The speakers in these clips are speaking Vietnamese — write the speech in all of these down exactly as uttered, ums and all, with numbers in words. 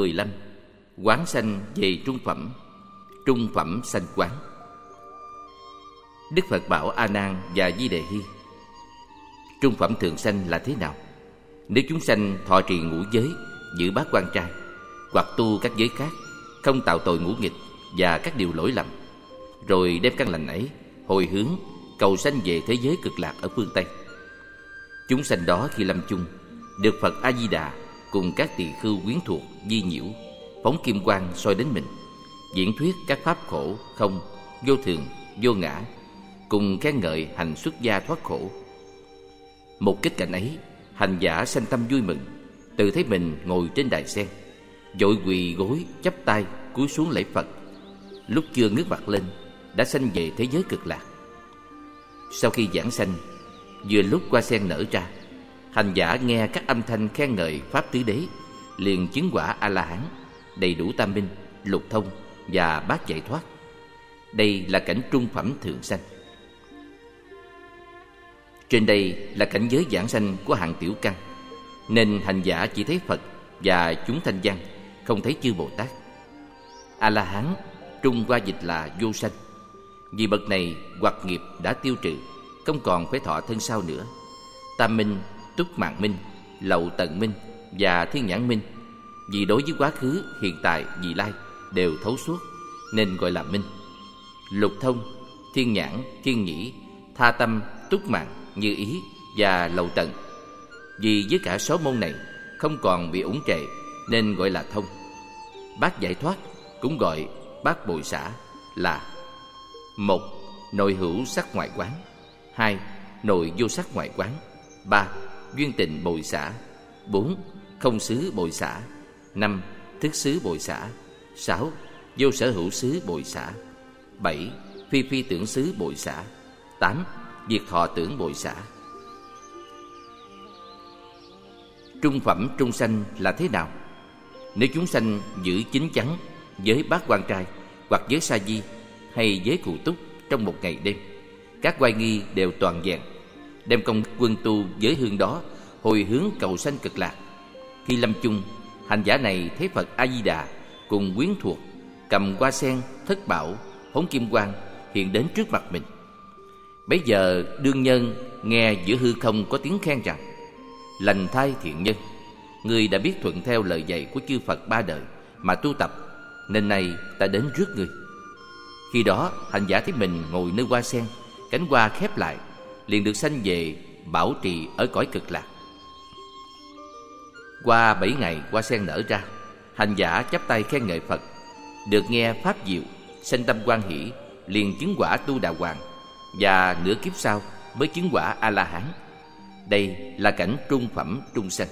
mười lăm. Quán sanh về trung phẩm. Trung phẩm sanh quán. Đức Phật bảo A Nan và Di Đề Hy: trung phẩm thường sanh là thế nào? Nếu chúng sanh thọ trì ngũ giới, giữ bát quan trai, hoặc tu các giới khác, không tạo tội ngũ nghịch và các điều lỗi lầm, rồi đem căn lành ấy hồi hướng cầu sanh về thế giới cực lạc ở phương Tây, chúng sanh đó khi lâm chung được Phật A Di Đà cùng các tỳ khưu quyến thuộc di nhiễu, phóng kim quang soi đến mình, diễn thuyết các pháp khổ không, vô thường, vô ngã, cùng khen ngợi hành xuất gia thoát khổ. Một kích cảnh ấy, hành giả sanh tâm vui mừng, tự thấy mình ngồi trên đài sen, vội quỳ gối chắp tay cúi xuống lễ Phật. Lúc chưa ngước mặt lên đã sanh về thế giới cực lạc. Sau khi giảng sanh, vừa lúc hoa sen nở ra, hành giả nghe các âm thanh khen ngợi pháp tứ đế, liền chứng quả A La Hán, đầy đủ tam minh, lục thông và bát giải thoát. Đây là cảnh trung phẩm thượng sanh. Trên đây là cảnh giới giảng sanh của hạng tiểu căn, nên hành giả chỉ thấy Phật và chúng thanh văn, không thấy chư Bồ Tát. A La Hán trung qua dịch là vô sanh, vì bậc này hoặc nghiệp đã tiêu trừ, không còn phải thọ thân sau nữa. Tam minh, túc mạng minh, lậu tận minh và thiên nhãn minh, vì đối với quá khứ, hiện tại, vị lai đều thấu suốt, nên gọi là minh. Lục thông, thiên nhãn, thiên nhĩ, tha tâm, túc mạng, như ý và lậu tận, vì với cả sáu môn này không còn bị ủng trệ, nên gọi là thông. Bát giải thoát cũng gọi bát bội xả là: một. Nội hữu sắc ngoại quán. Hai. Nội vô sắc ngoại quán. Ba. Duyên tịnh bội xả. Bốn. Không xứ bội xả. Năm. Thức xứ bội xả. Sáu. Vô sở hữu xứ bội xả. Bảy. Phi phi tưởng xứ bội xả. Tám. Diệt thọ tưởng bội xả. Trung phẩm trung sanh là thế nào? Nếu chúng sanh giữ chín chắn với bát quan trai, hoặc giới sa di hay giới cụ túc trong một ngày đêm, các oai nghi đều toàn vẹn, đem công quân tu giới hương đó hồi hướng cầu sanh cực lạc. Khi lâm chung, hành giả này thấy Phật A Di Đà cùng quyến thuộc cầm hoa sen, thất bảo, phóng kim quang hiện đến trước mặt mình. Bấy giờ đương nhân nghe giữa hư không có tiếng khen rằng: lành thay thiện nhân, ngươi đã biết thuận theo lời dạy của chư Phật ba đời mà tu tập, nên nay ta đến rước ngươi. Khi đó hành giả thấy mình ngồi nơi hoa sen, cánh hoa khép lại, liền được sanh về bảo trì ở cõi cực lạc. Qua bảy ngày hoa sen nở ra, hành giả chắp tay khen ngợi Phật, được nghe pháp diệu, sanh tâm hoan hỷ, liền chứng quả Tu Đà Hoàng, và nửa kiếp sau mới chứng quả A La Hán. Đây là cảnh trung phẩm trung sanh.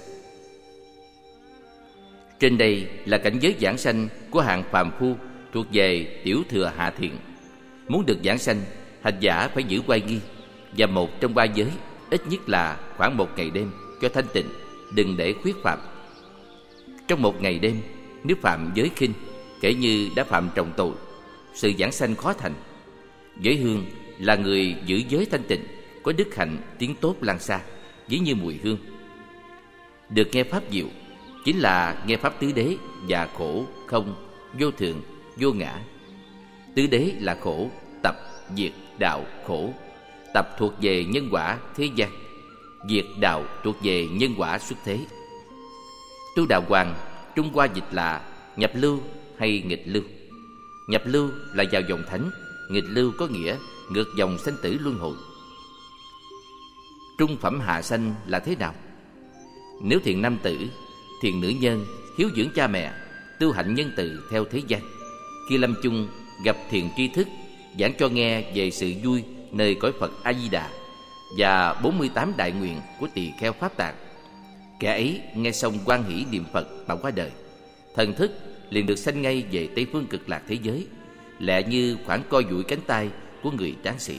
Trên đây là cảnh giới giảng sanh của hạng phàm phu thuộc về tiểu thừa hạ thiện. Muốn được giảng sanh, hành giả phải giữ oai nghi, và một trong ba giới ít nhất là khoảng một ngày đêm cho thanh tịnh, đừng để khuyết phạm. Trong một ngày đêm, nếu phạm giới khinh, kể như đã phạm trọng tội, sự giảng sanh khó thành. Giới hương là người giữ giới thanh tịnh, có đức hạnh tiếng tốt lan xa, ví như mùi hương. Được nghe pháp diệu chính là nghe pháp tứ đế và khổ, không, vô thường, vô ngã. Tứ đế là khổ, tập, diệt, đạo, khổ. Tập thuộc về nhân quả thế gian, diệt, đạo thuộc về nhân quả xuất thế. Tu Đà Hoàng Trung Hoa dịch là nhập lưu hay nghịch lưu. Nhập lưu là vào dòng thánh, nghịch lưu có nghĩa ngược dòng sanh tử luân hồi. Trung phẩm hạ sanh là thế nào? Nếu thiện nam tử, thiện nữ nhân, hiếu dưỡng cha mẹ, tu hạnh nhân từ theo thế gian, khi lâm chung gặp thiện tri thức, giảng cho nghe về sự vui nơi cõi Phật A Di Đà và bốn mươi tám đại nguyện của tỳ kheo Pháp Tạng, kẻ ấy nghe xong hoan hỷ niệm Phật mà qua đời, thần thức liền được sanh ngay về Tây phương cực lạc thế giới, lẹ như khoảng co duỗi cánh tay của người tráng sĩ.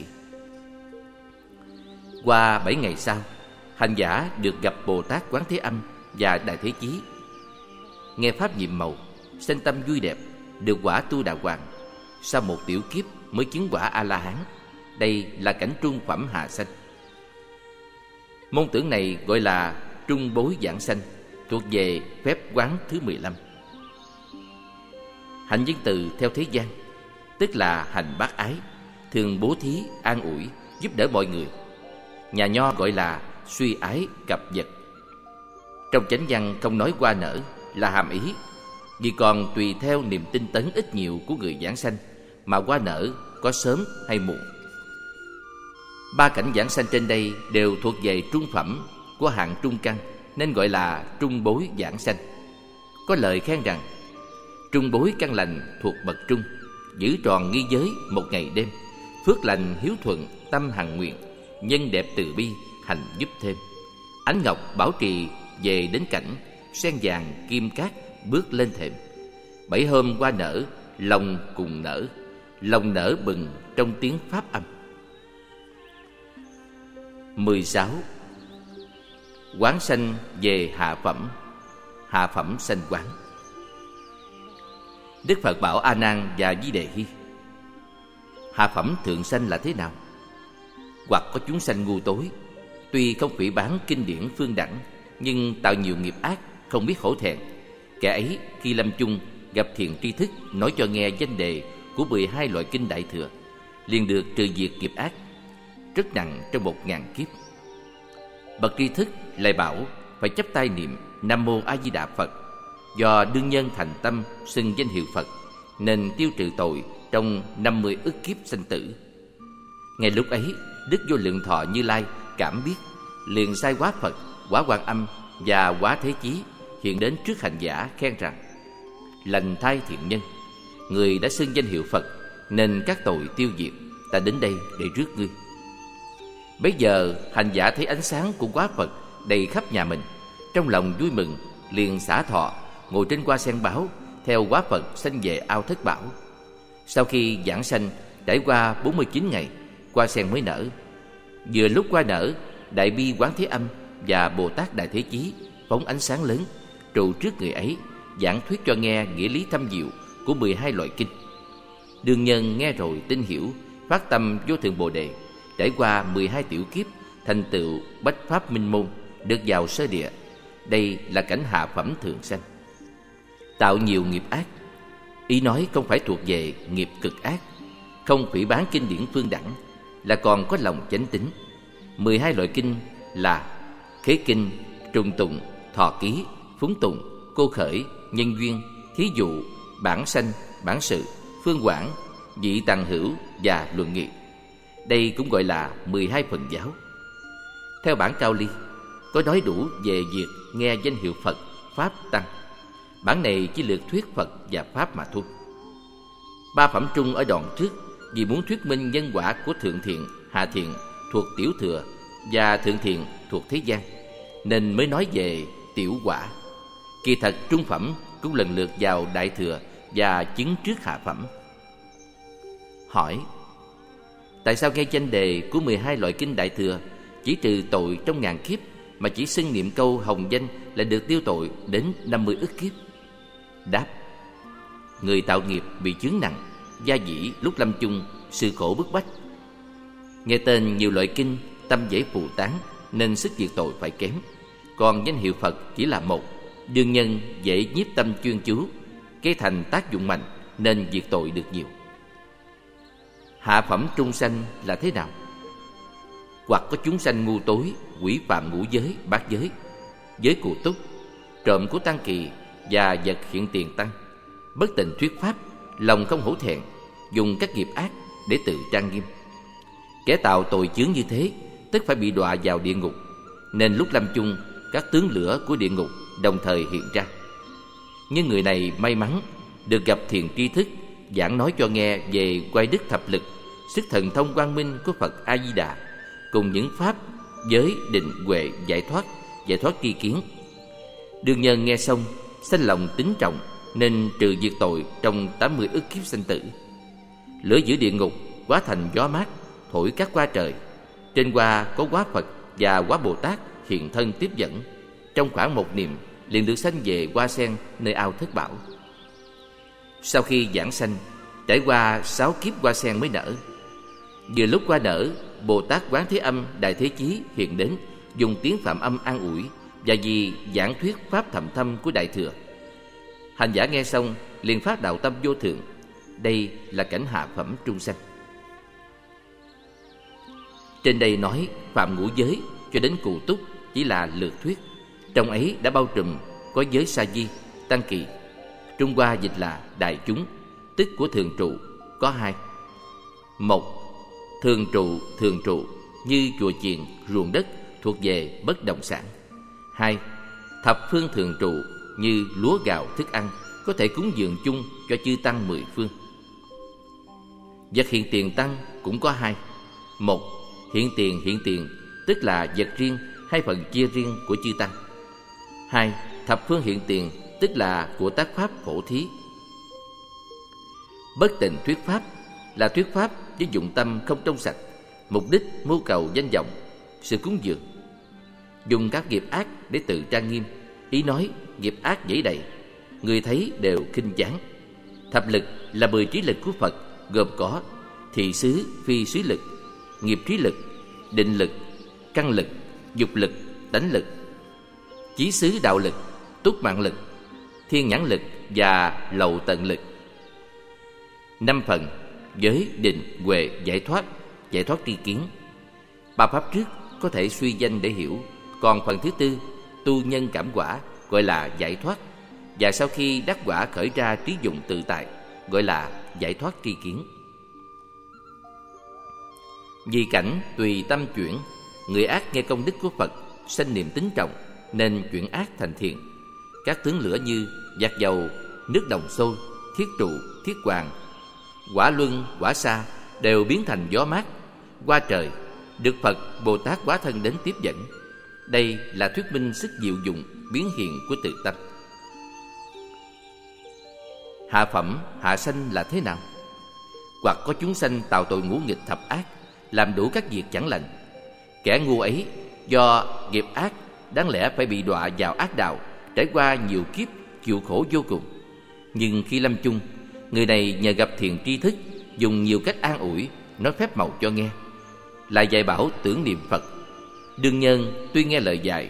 Qua bảy ngày sau, hành giả được gặp Bồ Tát Quán Thế Âm và Đại Thế Chí, nghe pháp nhiệm màu, sanh tâm vui đẹp, được quả Tu Đà Hoàng. Sau một tiểu kiếp mới chứng quả A La Hán. Đây là cảnh trung phẩm hạ sanh. Môn tưởng này gọi là trung bối giảng sanh, thuộc về phép quán thứ mười lăm. Hạnh nhân từ theo thế gian, tức là hành bác ái, thường bố thí, an ủi, giúp đỡ mọi người. Nhà Nho gọi là suy ái cập vật. Trong chánh văn không nói hoa nở là hàm ý, vì còn tùy theo niềm tinh tấn ít nhiều của người giảng sanh mà hoa nở có sớm hay muộn. Ba cảnh giảng sanh trên đây đều thuộc về trung phẩm của hạng trung căn, nên gọi là trung bối giảng sanh. Có lời khen rằng trung bối căn lành thuộc bậc trung, giữ tròn nghi giới một ngày đêm, phước lành hiếu thuận tâm hằng nguyện, nhân đẹp từ bi hành giúp thêm. Ánh ngọc bảo trì về đến cảnh, sen vàng kim cát bước lên thềm. Bảy hôm hoa nở, lòng cùng nở, lòng nở bừng trong tiếng pháp âm. Mười sáu. Quán sanh về hạ phẩm, hạ phẩm sanh quán. Đức Phật bảo A Nan và Di Đề Hy: hạ phẩm thượng sanh là thế nào? Hoặc có chúng sanh ngu tối, tuy không phỉ báng kinh điển phương đẳng, nhưng tạo nhiều nghiệp ác, không biết hổ thẹn. Kẻ ấy khi lâm chung gặp thiện tri thức nói cho nghe danh đề của mười hai loại kinh Đại Thừa, liền được trừ diệt nghiệp ác, rất nặng trong một ngàn kiếp. Bậc tri thức lại bảo phải chắp tay niệm Nam Mô A Di Đà Phật. Do đương nhân thành tâm xưng danh hiệu Phật, nên tiêu trừ tội trong năm mươi ức kiếp sanh tử. Ngay lúc ấy, Đức Vô Lượng Thọ Như Lai cảm biết, liền sai Hóa Phật, Hóa Quan Âm và Hóa Thế Chí hiện đến trước hành giả khen rằng: lành thai thiện nhân, người đã xưng danh hiệu Phật, nên các tội tiêu diệt. Ta đến đây để rước ngươi. Bấy giờ hành giả thấy ánh sáng của Hóa Phật đầy khắp nhà mình, trong lòng vui mừng, liền xả thọ ngồi trên hoa sen báo, theo Hóa Phật sanh về ao Thất Bảo. Sau khi giảng sanh trải qua bốn mươi chín ngày, hoa sen mới nở. Vừa lúc hoa nở, Đại Bi Quán Thế Âm và Bồ Tát Đại Thế Chí phóng ánh sáng lớn trụ trước người ấy, giảng thuyết cho nghe nghĩa lý thâm diệu của mười hai loại kinh. Đương nhân nghe rồi tin hiểu, phát tâm vô thượng Bồ Đề, trải qua mười hai tiểu kiếp, thành tựu bách pháp minh môn, được vào sơ địa. Đây là cảnh hạ phẩm thượng sanh. Tạo nhiều nghiệp ác, ý nói không phải thuộc về nghiệp cực ác, không phỉ báng kinh điển phương đẳng, là còn có lòng chánh tín. Mười hai loại kinh là Khế Kinh, Trùng Tụng, Thọ Ký, Phúng Tụng, Cô Khởi, Nhân Duyên, Thí Dụ, Bản Sanh, Bản Sự, Phương Quảng, Vị Tằng Hữu và Luận Nghị. Đây cũng gọi là mười hai phần giáo. Theo bản Cao Ly, có nói đủ về việc nghe danh hiệu Phật, Pháp, Tăng. Bản này chỉ lược thuyết Phật và Pháp mà thôi. Ba phẩm trung ở đoạn trước, vì muốn thuyết minh nhân quả của thượng thiện, hạ thiện thuộc tiểu thừa và thượng thiện thuộc thế gian, nên mới nói về tiểu quả. Kỳ thật trung phẩm cũng lần lượt vào đại thừa và chứng trước hạ phẩm. Hỏi: tại sao nghe danh đề của mười hai loại kinh đại thừa chỉ trừ tội trong ngàn kiếp, mà chỉ xưng niệm câu hồng danh là được tiêu tội đến năm mươi ức kiếp? Đáp: người tạo nghiệp bị chướng nặng, gia dĩ lúc lâm chung sự khổ bức bách. Nghe tên nhiều loại kinh, tâm dễ phù tán, nên sức diệt tội phải kém. Còn danh hiệu Phật chỉ là một, đương nhân dễ nhiếp tâm chuyên chú, gây thành tác dụng mạnh, nên diệt tội được nhiều. Hạ phẩm trung sanh là thế nào? Hoặc có chúng sanh ngu tối, quỷ phạm ngũ giới, bát giới, giới cụ túc, trộm của tăng kỳ và vật hiện tiền tăng, bất tình thuyết pháp, lòng không hổ thẹn, dùng các nghiệp ác để tự trang nghiêm. Kẻ tạo tội chướng như thế, tức phải bị đọa vào địa ngục, nên lúc lâm chung các tướng lửa của địa ngục đồng thời hiện ra. Nhưng người này may mắn được gặp thiền tri thức, giảng nói cho nghe về quay đức thập lực, sức thần thông quang minh của Phật A Di Đà, cùng những pháp giới định huệ giải thoát, giải thoát tri kiến. Đương nhân nghe xong sanh lòng tín trọng, nên trừ diệt tội trong tám mươi ức kiếp sanh tử. Lửa giữa địa ngục hóa thành gió mát, thổi các hoa trời. Trên hoa có Hóa Phật và Hóa Bồ Tát hiện thân tiếp dẫn. Trong khoảng một niệm liền được sanh về hoa sen nơi ao Thất Bảo. Sau khi giảng sanh, trải qua sáu kiếp hoa sen mới nở. Vừa lúc hoa nở, Bồ Tát Quán Thế Âm Đại Thế Chí hiện đến, dùng tiếng Phạm Âm an ủi, và vì giảng thuyết pháp thầm thâm của Đại Thừa. Hành giả nghe xong liền phát đạo tâm vô thượng. Đây là cảnh hạ phẩm trung sanh. Trên đây nói phạm ngũ giới cho đến cụ túc chỉ là lược thuyết. Trong ấy đã bao trùm có giới sa di, tăng kỳ. Trung Hoa dịch là đại chúng, tức của thường trụ, có hai. Một, thường trụ, thường trụ như chùa chiền, ruộng đất thuộc về bất động sản. Hai, thập phương thường trụ như lúa gạo thức ăn có thể cúng dường chung cho chư tăng mười phương. Vật hiện tiền tăng cũng có hai. Một, hiện tiền hiện tiền tức là vật riêng hay phần chia riêng của chư tăng. Hai, thập phương hiện tiền tức là của tác pháp phổ thí. Bất tịnh thuyết pháp là thuyết pháp với dụng tâm không trong sạch, mục đích mưu cầu danh vọng, sự cúng dường. Dùng các nghiệp ác để tự trang nghiêm, ý nói nghiệp ác dẫy đầy, người thấy đều khinh giáng. Thập lực là mười trí lực của Phật, gồm có thị xứ phi xứ lực, nghiệp trí lực, định lực, căn lực, dục lực, tánh lực, chí xứ đạo lực, túc mạng lực, thiên nhãn lực và lậu tận lực. Năm phần: giới, định, huệ, giải thoát, giải thoát tri kiến. Ba pháp trước có thể suy danh để hiểu, còn phần thứ tư, tu nhân cảm quả, gọi là giải thoát, và sau khi đắc quả khởi ra trí dụng tự tại, gọi là giải thoát tri kiến. Vì cảnh tùy tâm chuyển, người ác nghe công đức của Phật, sanh niềm tín trọng, nên chuyển ác thành thiện. Các tướng lửa như giạt dầu, nước đồng sôi, thiết trụ, thiết hoàng, quả luân, quả sa đều biến thành gió mát, hoa trời, được Phật Bồ Tát hóa thân đến tiếp dẫn. Đây là thuyết minh sức diệu dụng biến hiện của tự tâm. Hạ phẩm, hạ sanh là thế nào? Hoặc có chúng sanh tạo tội ngũ nghịch thập ác, làm đủ các việc chẳng lành. Kẻ ngu ấy do nghiệp ác đáng lẽ phải bị đọa vào ác đạo, trải qua nhiều kiếp chịu khổ vô cùng. Nhưng khi lâm chung, người này nhờ gặp thiền tri thức, dùng nhiều cách an ủi, nói phép màu cho nghe, lại dạy bảo tưởng niệm Phật. Đương nhân tuy nghe lời dạy,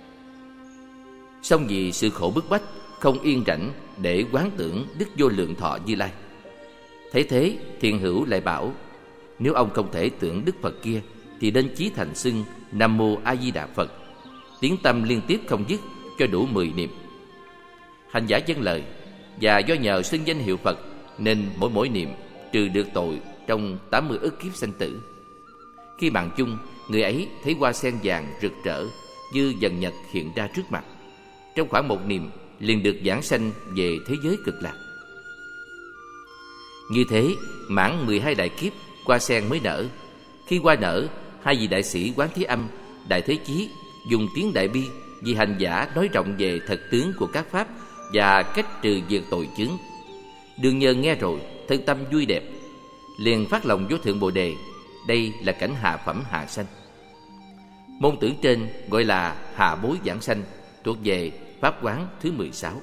song vì sự khổ bức bách, không yên rảnh để quán tưởng Đức Vô Lượng Thọ Như Lai. Thấy thế, thiền hữu lại bảo: nếu ông không thể tưởng Đức Phật kia, thì nên chí thành xưng Nam Mô A Di Đà Phật, tiếng tâm liên tiếp không dứt cho đủ mười niệm. Hành giả vâng lời, và do nhờ xưng danh hiệu Phật nên mỗi mỗi niệm trừ được tội trong tám mươi ức kiếp sanh tử. Khi mạng chung, người ấy thấy hoa sen vàng rực rỡ như dần nhật hiện ra trước mặt. Trong khoảng một niệm liền được giảng sanh về thế giới cực lạc. Như thế, mãn mười hai đại kiếp, hoa sen mới nở. Khi hoa nở, hai vị đại sĩ Quán Thế Âm, Đại Thế Chí dùng tiếng Đại Bi vì hành giả nói rộng về thật tướng của các pháp và cách trừ diệt tội chướng. Đương nhân nghe rồi, thân tâm vui đẹp, liền phát lòng vô thượng Bồ Đề. Đây là cảnh hạ phẩm hạ sanh. Môn tưởng trên gọi là hạ bối giảng sanh, thuộc về pháp quán thứ mười sáu.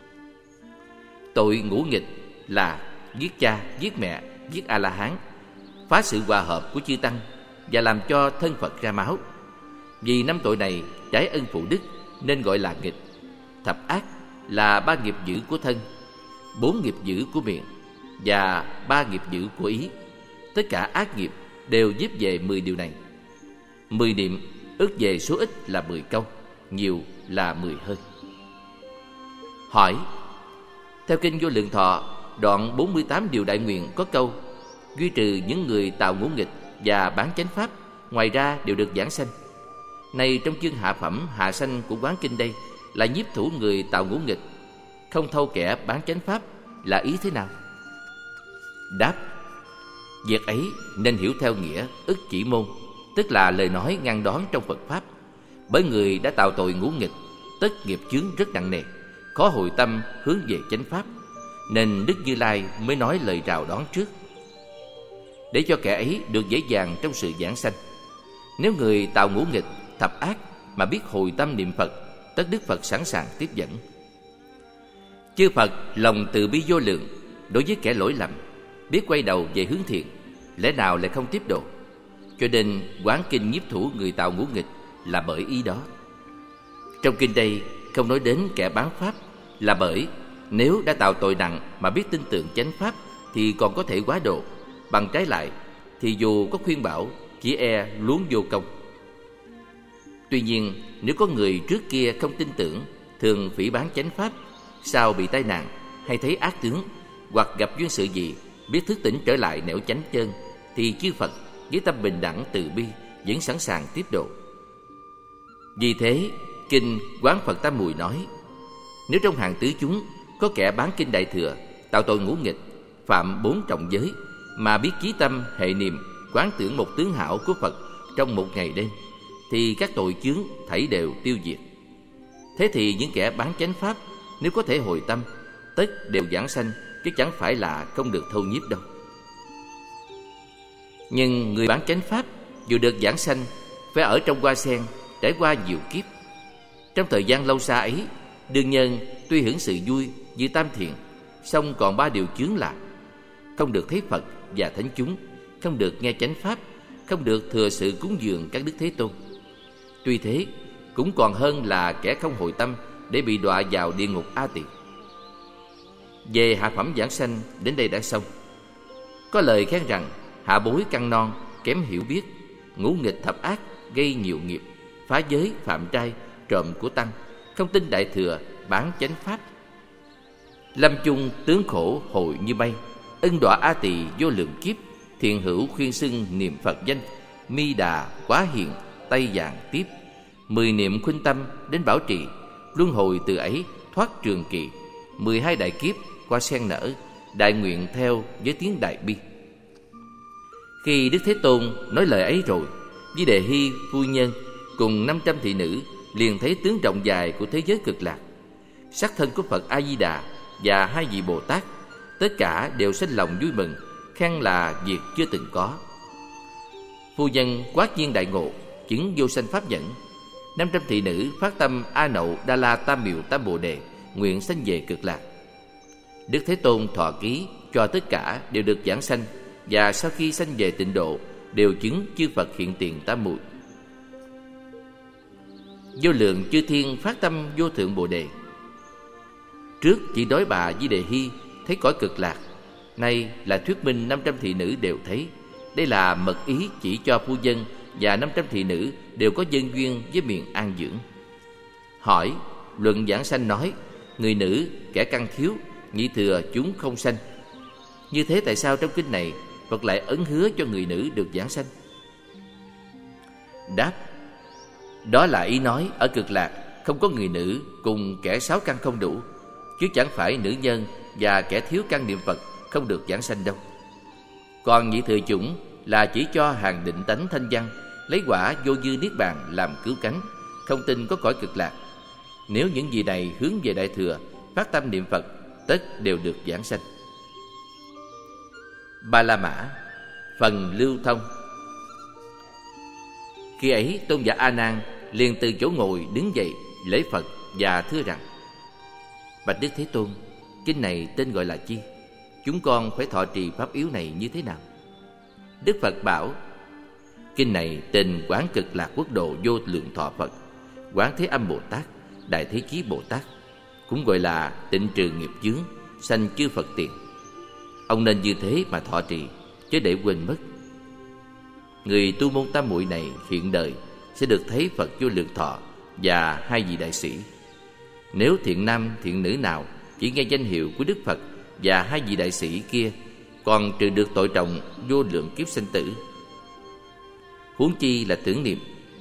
Tội ngũ nghịch là giết cha, giết mẹ, giết A-la-hán, phá sự hòa hợp của chư tăng và làm cho thân Phật ra máu. Vì năm tội này trái ân phụ đức nên gọi là nghịch. Thập ác là ba nghiệp dữ của thân, bốn nghiệp dữ của miệng và ba nghiệp dữ của ý. Tất cả ác nghiệp đều díp về mười điều này. Mười niệm ước về số ít là mười câu, nhiều là mười hơi. Hỏi: theo kinh Vô Lượng Thọ đoạn bốn mươi tám điều đại nguyện có câu: duy trừ những người tạo ngũ nghịch và bán chánh pháp, ngoài ra đều được giảng sanh. Này trong chương hạ phẩm hạ sanh của quán kinh đây là nhiếp thủ người tạo ngũ nghịch, không thâu kẻ bán chánh pháp, là ý thế nào? Đáp: việc ấy nên hiểu theo nghĩa ức chỉ môn, tức là lời nói ngăn đón trong Phật pháp. Bởi người đã tạo tội ngũ nghịch, tất nghiệp chướng rất nặng nề, khó hồi tâm hướng về chánh pháp, nên Đức Như Lai mới nói lời rào đón trước, để cho kẻ ấy được dễ dàng trong sự giảng sanh. Nếu người tạo ngũ nghịch, thập ác mà biết hồi tâm niệm Phật, tất Đức Phật sẵn sàng tiếp dẫn. Chư Phật lòng từ bi vô lượng đối với kẻ lỗi lầm, biết quay đầu về hướng thiện, lẽ nào lại không tiếp độ? Cho nên quán kinh nhiếp thủ người tạo ngũ nghịch là bởi ý đó. Trong kinh đây không nói đến kẻ bán pháp, là bởi Nếu đã tạo tội nặng mà biết tin tưởng chánh pháp thì còn có thể quá độ. Bằng trái lại thì dù có khuyên bảo, chỉ e luống vô công. Tuy nhiên, nếu có người trước kia không tin tưởng, thường phỉ báng chánh pháp, sau bị tai nạn hay thấy ác tướng hoặc gặp duyên sự gì, biết thức tỉnh trở lại nẻo chánh chân, thì chư Phật với tâm bình đẳng từ bi vẫn sẵn sàng tiếp độ. Vì thế, kinh Quán Phật Tam Muội nói: nếu trong hàng tứ chúng có kẻ bán kinh Đại Thừa, tạo tội ngũ nghịch, phạm bốn trọng giới, mà biết chí tâm hệ niệm quán tưởng một tướng hảo của Phật trong một ngày đêm, thì các tội chướng thảy đều tiêu diệt. Thế thì những kẻ bán chánh pháp, nếu có thể hồi tâm, tất đều giảng sanh, chứ chẳng phải là không được thâu nhiếp đâu. Nhưng người bán chánh pháp dù được giảng sanh, phải ở trong hoa sen, trải qua nhiều kiếp. Trong thời gian lâu xa ấy, đương nhân tuy hưởng sự vui như tam thiện, song còn ba điều chướng là: không được thấy Phật và thánh chúng, không được nghe chánh pháp, không được thừa sự cúng dường các đức Thế Tôn. Tuy thế, cũng còn hơn là kẻ không hồi tâm để bị đọa vào địa ngục A Tỳ. Về hạ phẩm giảng sanh đến đây đã xong. Có lời khen rằng hạ bối căn non, kém hiểu biết, ngũ nghịch thập ác, gây nhiều nghiệp, phá giới, phạm trai, trộm của tăng, không tin Đại Thừa, bán chánh pháp. Lâm chung tướng khổ hồi như mây, ân đọa A Tỳ vô lượng kiếp, thiện hữu khuyên xưng niệm Phật danh, mi đà quá hiện, tay vàng tiếp. Mười niệm khuynh tâm đến bảo trì, luân hồi từ ấy thoát trường kỳ. Mười hai đại kiếp qua sen nở, đại nguyện theo với tiếng đại bi. Khi Đức Thế Tôn nói lời ấy rồi, Di Đề Hy phu nhân cùng năm trăm thị nữ liền thấy tướng rộng dài của thế giới cực lạc, sắc thân của Phật A Di Đà và hai vị Bồ Tát, tất cả đều sinh lòng vui mừng, khen là việc chưa từng có. Phu nhân quát nhiên đại ngộ, chứng vô sanh pháp nhẫn. Năm trăm thị nữ phát tâm A Nậu Đa La Tam Miệu Tam Bồ Đề, nguyện sanh về cực lạc. Đức Thế Tôn thọ ký cho tất cả đều được giảng sanh, và sau khi sanh về tịnh độ đều chứng chư Phật hiện tiền tam muội. Vô lượng chư thiên phát tâm vô thượng Bồ Đề. Trước chỉ đối bà Di Đề Hy thấy cõi cực lạc, nay là thuyết minh năm trăm thị nữ đều thấy. Đây là mật ý chỉ cho phu dân và năm trăm thị nữ đều có nhân duyên với miền an dưỡng. Hỏi, luận giảng sanh nói: người nữ kẻ căn thiếu, nhị thừa chúng không sanh. Như thế tại sao trong kinh này Phật lại ấn hứa cho người nữ được giảng sanh? Đáp: đó là ý nói ở cực lạc không có người nữ cùng kẻ sáu căn không đủ, chứ chẳng phải nữ nhân và kẻ thiếu căn niệm Phật không được giảng sanh đâu. Còn nhị thừa chủng là chỉ cho hàng định tánh thanh văn, lấy quả vô dư niết bàn làm cứu cánh, không tin có cõi cực lạc. Nếu những gì này hướng về Đại Thừa, phát tâm niệm Phật, tất đều được giảng sanh. Ba La Mã, phần lưu thông. Khi ấy tôn giả A Nan liền từ chỗ ngồi đứng dậy lễ Phật và thưa rằng: bạch Đức Thế Tôn, kinh này tên gọi là chi? Chúng con phải thọ trì pháp yếu này như thế nào? Đức Phật bảo: kinh này tên Quán Cực Lạc Quốc Độ Vô Lượng Thọ Phật, Quán Thế Âm Bồ Tát, Đại Thế Chí Bồ Tát, cũng gọi là tịnh trừ nghiệp chướng, sanh chư Phật tiền. Ông nên như thế mà thọ trì, chứ để quên mất. Người tu môn tam muội này hiện đời sẽ được thấy Phật vô lượng thọ và hai vị đại sĩ. Nếu thiện nam thiện nữ nào chỉ nghe danh hiệu của Đức Phật và hai vị đại sĩ kia, còn trừ được tội trọng vô lượng kiếp sinh tử, huống chi là tưởng niệm.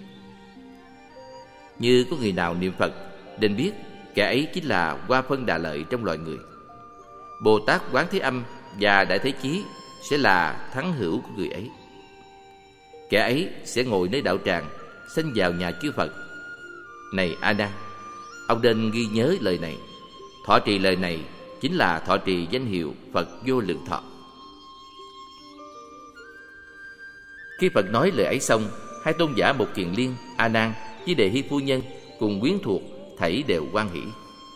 Như có người nào niệm Phật, nên biết kẻ ấy chính là Hoa Phân Đà Lợi trong loài người. Bồ Tát Quán Thế Âm và Đại Thế Chí sẽ là thắng hữu của người ấy. Kẻ ấy sẽ ngồi nơi đạo tràng, sanh vào nhà chư Phật. Này A Nan, ông nên ghi nhớ lời này. Thọ trì lời này chính là thọ trì danh hiệu Phật vô lượng thọ. Khi Phật nói lời ấy xong, hai tôn giả Một Kiền Liên, A Nan với Đề Hy phu nhân cùng quyến thuộc thảy đều hoan hỷ.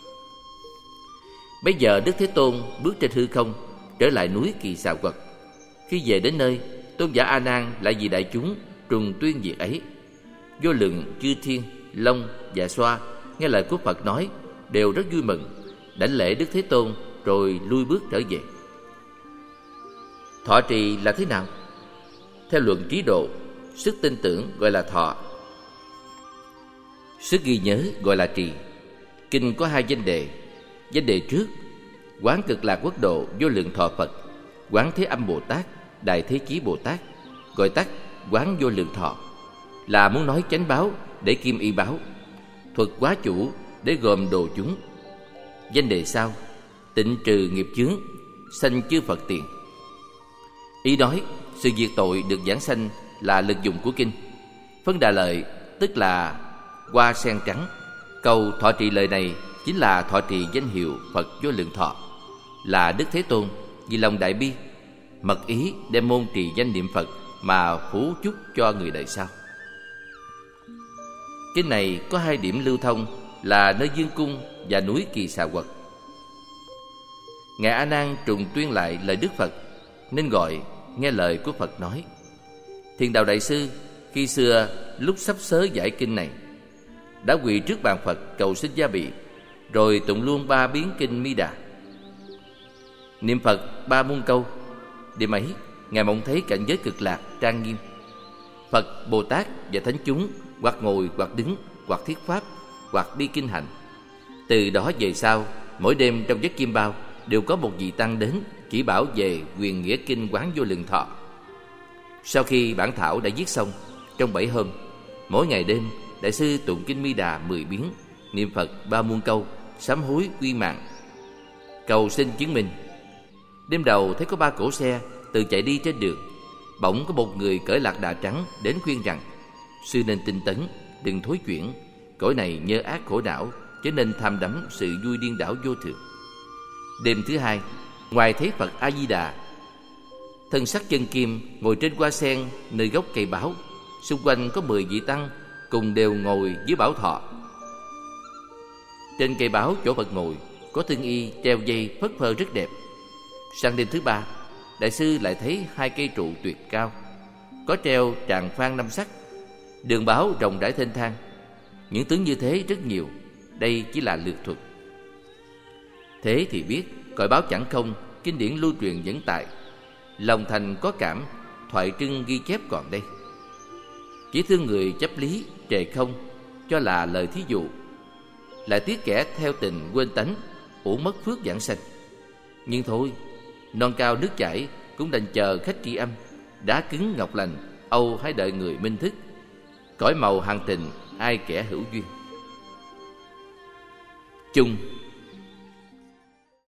Bây giờ Đức Thế Tôn bước trên hư không, trở lại núi Kỳ Xà Quật. Khi về đến nơi, tôn giả A Nan lại vì đại chúng trùng tuyên việc ấy. Vô lượng chư thiên, long và xoa nghe lời của Phật nói đều rất vui mừng, đảnh lễ Đức Thế Tôn rồi lui bước trở về. Thọ trì là thế nào? Theo luận trí độ, sức tin tưởng gọi là thọ, sức ghi nhớ gọi là trì. Kinh có hai danh đề. Danh đề trước, Quán Cực Lạc Quốc Độ Vô Lượng Thọ Phật, Quán Thế Âm Bồ Tát, Đại Thế Chí Bồ Tát, gọi tắt Quán Vô Lượng Thọ, là muốn nói chánh báo để kim y báo, thuật quá chủ để gồm đồ chúng. Danh đề sau, Tịnh trừ nghiệp chướng, sanh chư Phật tiền. Ý nói sự diệt tội được giảng sanh là lực dụng của kinh. Phân đà lợi tức là hoa sen trắng. Câu thọ trì lời này chính là thọ trì danh hiệu Phật Vô Lượng Thọ, là Đức Thế Tôn vì lòng đại bi mật ý đem môn trì danh niệm Phật mà phú chúc cho người đời sau. Kinh này có hai điểm lưu thông là nơi dương cung và núi Kỳ Xà Quật. Ngài A Nan trùng tuyên lại lời Đức Phật nên gọi nghe lời của Phật nói. Thiền Đạo Đại Sư khi xưa lúc sắp sớ giải kinh này đã quỳ trước bàn Phật cầu xin gia bị, rồi tụng luôn ba biến kinh Mi Đà, niệm Phật ba muôn câu. Đêm ấy Ngài mộng thấy cảnh giới cực lạc trang nghiêm, Phật, Bồ Tát và thánh chúng hoặc ngồi hoặc đứng hoặc thuyết pháp hoặc đi kinh hành. Từ đó về sau, mỗi đêm trong giấc chiêm bao đều có một vị tăng đến chỉ bảo về quyền nghĩa kinh Quán Vô Lượng Thọ. Sau khi bản thảo đã viết xong, trong bảy hôm, mỗi ngày đêm Đại sư tụng kinh Mi Đà mười biến, niệm Phật ba muôn câu, sám hối quy mạng, cầu xin chứng minh. Đêm đầu thấy có ba cỗ xe từ chạy đi trên đường, bỗng có một người cởi lạc đà trắng đến khuyên rằng: sư nên tinh tấn, đừng thối chuyển, cõi này nhơ ác khổ não, cho nên tham đắm sự vui điên đảo vô thường. Đêm thứ hai, ngoài thấy Phật A Di Đà thân sắc chân kim ngồi trên hoa sen nơi gốc cây báo, xung quanh có mười vị tăng cùng đều ngồi dưới bảo thọ. Trên cây báo chỗ Phật ngồi có thương y treo dây phất phơ rất đẹp. Sang đêm thứ ba, Đại sư lại thấy hai cây trụ tuyệt cao, có treo tràng phan năm sắc, đường báo rộng rãi thênh thang. Những tướng như thế rất nhiều, đây chỉ là lược thuật. Thế thì biết cõi báo chẳng không, kinh điển lưu truyền vẫn tại. Lòng thành có cảm, thoại trưng ghi chép còn đây. Chỉ thương người chấp lý trề không, cho là lời thí dụ. Lại tiếc kẻ theo tình quên tánh, uổng mất phước giảng sanh. Nhưng thôi, non cao nước chảy cũng đành chờ khách tri âm. Đá cứng ngọc lành, âu hãy đợi người minh thức. Cõi màu hằng tình, ai kẻ hữu duyên. Chung